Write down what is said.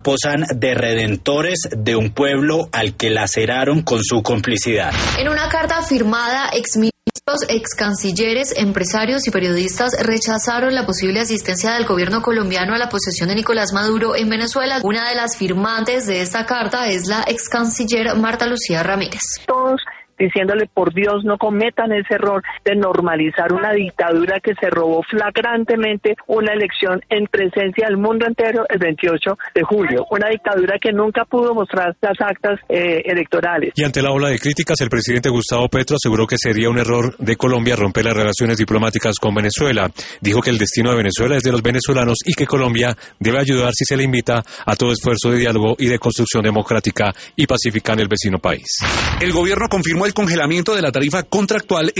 posan de redentores de un pueblo al que laceraron con su complicidad. En una carta firmada, ex cancilleres, empresarios y periodistas rechazaron la posible asistencia del gobierno colombiano a la posesión de Nicolás Maduro en Venezuela. Una de las firmantes de esta carta es la ex canciller Marta Lucía Ramírez. Todos diciéndole, por Dios, no cometan ese error de normalizar una dictadura que se robó flagrantemente una elección en presencia del mundo entero el 28 de julio. Una dictadura que nunca pudo mostrar las actas electorales. Y ante la ola de críticas, el presidente Gustavo Petro aseguró que sería un error de Colombia romper las relaciones diplomáticas con Venezuela. Dijo que el destino de Venezuela es de los venezolanos y que Colombia debe ayudar si se le invita a todo esfuerzo de diálogo y de construcción democrática y pacífica en el vecino país. El gobierno confirmó el congelamiento de la tarifa contractual